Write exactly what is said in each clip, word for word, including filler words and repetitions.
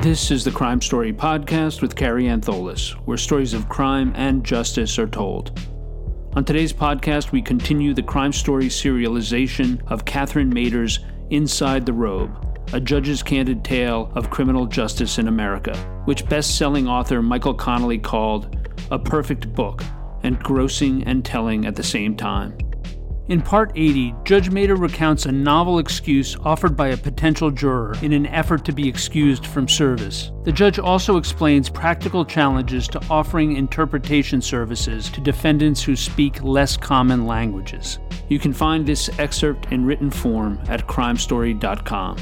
This is the Crime Story podcast with Carrie Antholis, where stories of crime and justice are told. On today's podcast, we continue the Crime Story serialization of Catherine Mader's Inside the Robe, a judge's candid tale of criminal justice in America, which best-selling author Michael Connelly called a perfect book and grossing and telling at the same time. In Part eighty, Judge Mader recounts a novel excuse offered by a potential juror in an effort to be excused from service. The judge also explains practical challenges to offering interpretation services to defendants who speak less common languages. You can find this excerpt in written form at crime story dot com.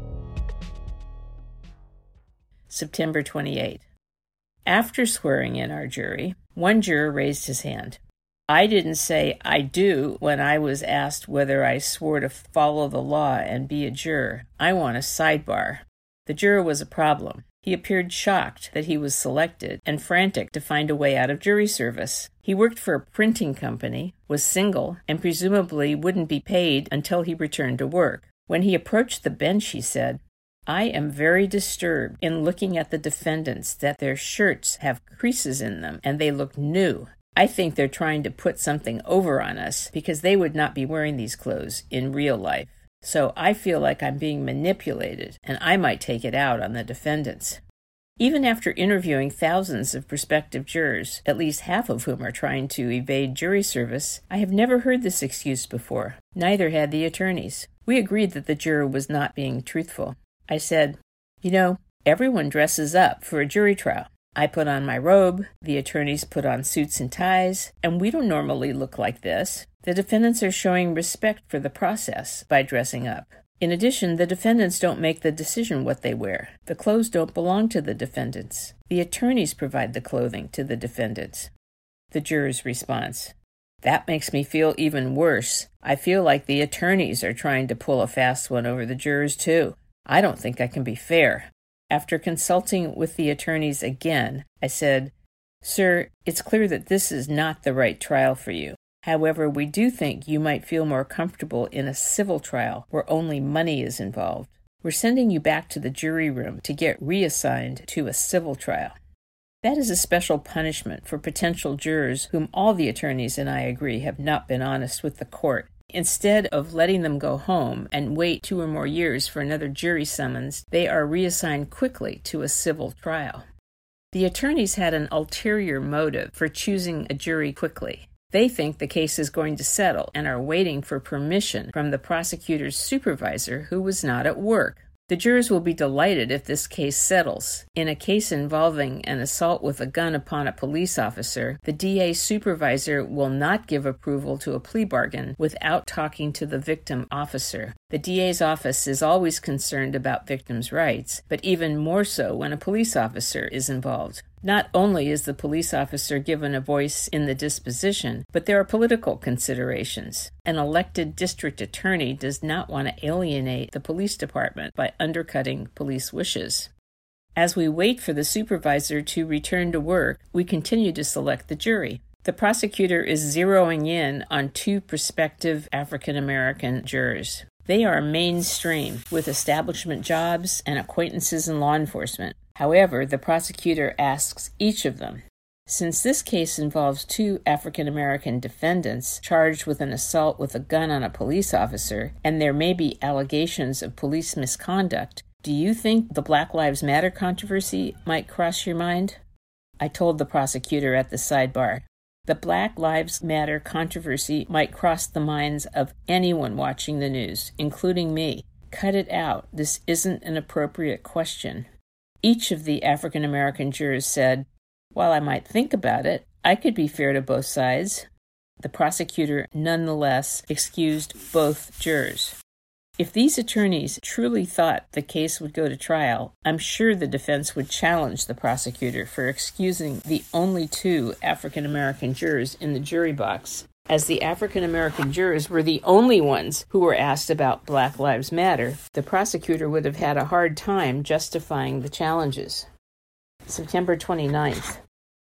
September twenty-eighth. After swearing in our jury, one juror raised his hand. I didn't say I do when I was asked whether I swore to follow the law and be a juror. I want a sidebar. The juror was a problem. He appeared shocked that he was selected and frantic to find a way out of jury service. He worked for a printing company, was single, and presumably wouldn't be paid until he returned to work. When he approached the bench, he said, "I am very disturbed in looking at the defendants that their shirts have creases in them and they look new. I think they're trying to put something over on us because they would not be wearing these clothes in real life. So I feel like I'm being manipulated and I might take it out on the defendants." Even after interviewing thousands of prospective jurors, at least half of whom are trying to evade jury service, I have never heard this excuse before. Neither had the attorneys. We agreed that the juror was not being truthful. I said, "You know, everyone dresses up for a jury trial. I put on my robe, the attorneys put on suits and ties, and we don't normally look like this. The defendants are showing respect for the process by dressing up. In addition, the defendants don't make the decision what they wear. The clothes don't belong to the defendants. The attorneys provide the clothing to the defendants." The juror's response: "That makes me feel even worse. I feel like the attorneys are trying to pull a fast one over the jurors too. I don't think I can be fair." After consulting with the attorneys again, I said, "Sir, it's clear that this is not the right trial for you. However, we do think you might feel more comfortable in a civil trial where only money is involved. We're sending you back to the jury room to get reassigned to a civil trial." That is a special punishment for potential jurors whom all the attorneys and I agree have not been honest with the court. Instead of letting them go home and wait two or more years for another jury summons, they are reassigned quickly to a civil trial. The attorneys had an ulterior motive for choosing a jury quickly. They think the case is going to settle and are waiting for permission from the prosecutor's supervisor who was not at work. The jurors will be delighted if this case settles. In a case involving an assault with a gun upon a police officer, the D A supervisor will not give approval to a plea bargain without talking to the victim officer. The D A's office is always concerned about victims' rights, but even more so when a police officer is involved. Not only is the police officer given a voice in the disposition, but there are political considerations. An elected district attorney does not want to alienate the police department by undercutting police wishes. As we wait for the supervisor to return to work, we continue to select the jury. The prosecutor is zeroing in on two prospective African American jurors. They are mainstream, with establishment jobs and acquaintances in law enforcement. However, the prosecutor asks each of them, "Since this case involves two African American defendants charged with an assault with a gun on a police officer, and there may be allegations of police misconduct, do you think the Black Lives Matter controversy might cross your mind?" I told the prosecutor at the sidebar, "The Black Lives Matter controversy might cross the minds of anyone watching the news, including me. Cut it out. This isn't an appropriate question." Each of the African American jurors said, "While I might think about it, I could be fair to both sides." The prosecutor nonetheless excused both jurors. If these attorneys truly thought the case would go to trial, I'm sure the defense would challenge the prosecutor for excusing the only two African American jurors in the jury box. As the African American jurors were the only ones who were asked about Black Lives Matter, the prosecutor would have had a hard time justifying the challenges. September twenty-ninth.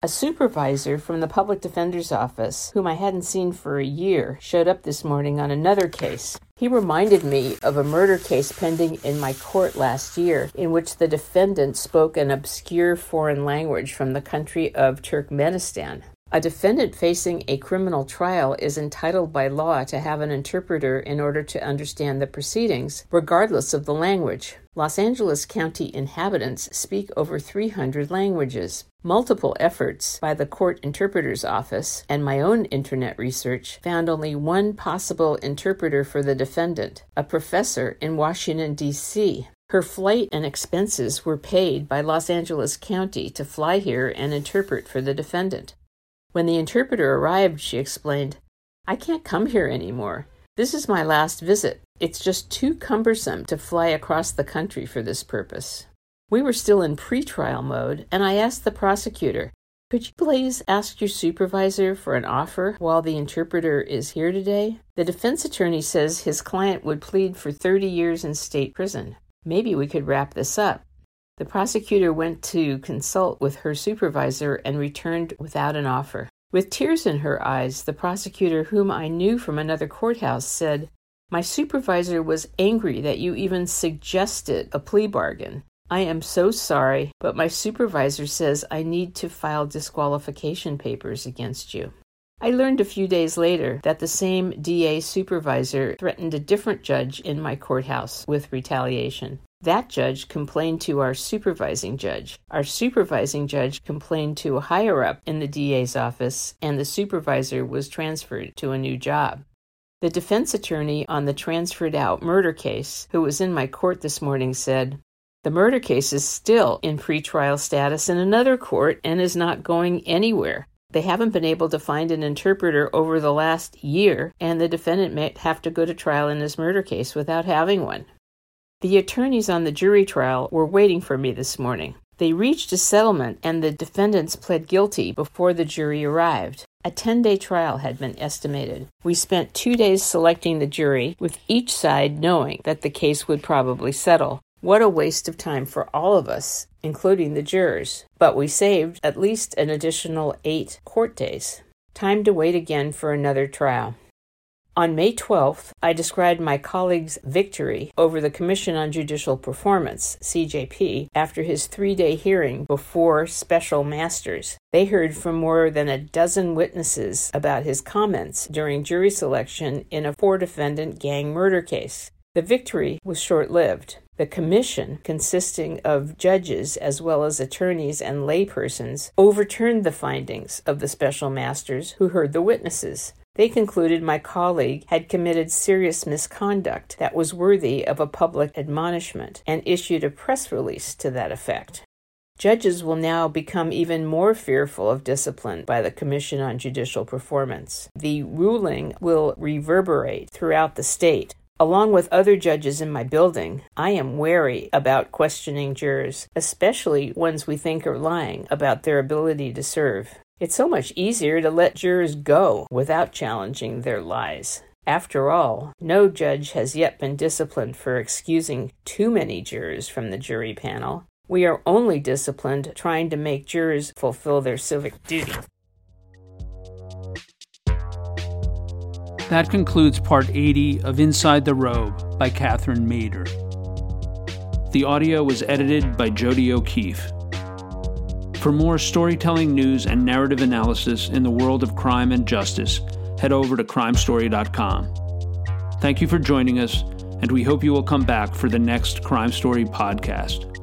A supervisor from the public defender's office, whom I hadn't seen for a year, showed up this morning on another case. He reminded me of a murder case pending in my court last year, in which the defendant spoke an obscure foreign language from the country of Turkmenistan. A defendant facing a criminal trial is entitled by law to have an interpreter in order to understand the proceedings, regardless of the language. Los Angeles County inhabitants speak over three hundred languages. Multiple efforts by the court interpreter's office and my own internet research found only one possible interpreter for the defendant, a professor in Washington, D C Her flight and expenses were paid by Los Angeles County to fly here and interpret for the defendant. When the interpreter arrived, she explained, "I can't come here anymore. This is my last visit. It's just too cumbersome to fly across the country for this purpose." We were still in pretrial mode, and I asked the prosecutor, "Could you please ask your supervisor for an offer while the interpreter is here today?" The defense attorney says his client would plead for thirty years in state prison. Maybe we could wrap this up. The prosecutor went to consult with her supervisor and returned without an offer. With tears in her eyes, the prosecutor, whom I knew from another courthouse, said, "My supervisor was angry that you even suggested a plea bargain. I am so sorry, but my supervisor says I need to file disqualification papers against you." I learned a few days later that the same D A supervisor threatened a different judge in my courthouse with retaliation. That judge complained to our supervising judge. Our supervising judge complained to a higher-up in the D A's office, and the supervisor was transferred to a new job. The defense attorney on the transferred-out murder case, who was in my court this morning, said, "The murder case is still in pretrial status in another court and is not going anywhere. They haven't been able to find an interpreter over the last year, and the defendant may have to go to trial in his murder case without having one." The attorneys on the jury trial were waiting for me this morning. They reached a settlement, and the defendants pled guilty before the jury arrived. A ten-day trial had been estimated. We spent two days selecting the jury, with each side knowing that the case would probably settle. What a waste of time for all of us, including the jurors. But we saved at least an additional eight court days. Time to wait again for another trial. On May twelfth, I described my colleague's victory over the Commission on Judicial Performance, C J P, after his three-day hearing before special masters. They heard from more than a dozen witnesses about his comments during jury selection in a four-defendant gang murder case. The victory was short-lived. The commission, consisting of judges as well as attorneys and laypersons, overturned the findings of the special masters who heard the witnesses. They concluded my colleague had committed serious misconduct that was worthy of a public admonishment and issued a press release to that effect. Judges will now become even more fearful of discipline by the Commission on Judicial Performance. The ruling will reverberate throughout the state. Along with other judges in my building, I am wary about questioning jurors, especially ones we think are lying about their ability to serve. It's so much easier to let jurors go without challenging their lies. After all, no judge has yet been disciplined for excusing too many jurors from the jury panel. We are only disciplined trying to make jurors fulfill their civic duty. That concludes part eighty of Inside the Robe by Catherine Mader. The audio was edited by Jody O'Keefe. For more storytelling news and narrative analysis in the world of crime and justice, head over to crime story dot com. Thank you for joining us, and we hope you will come back for the next Crime Story podcast.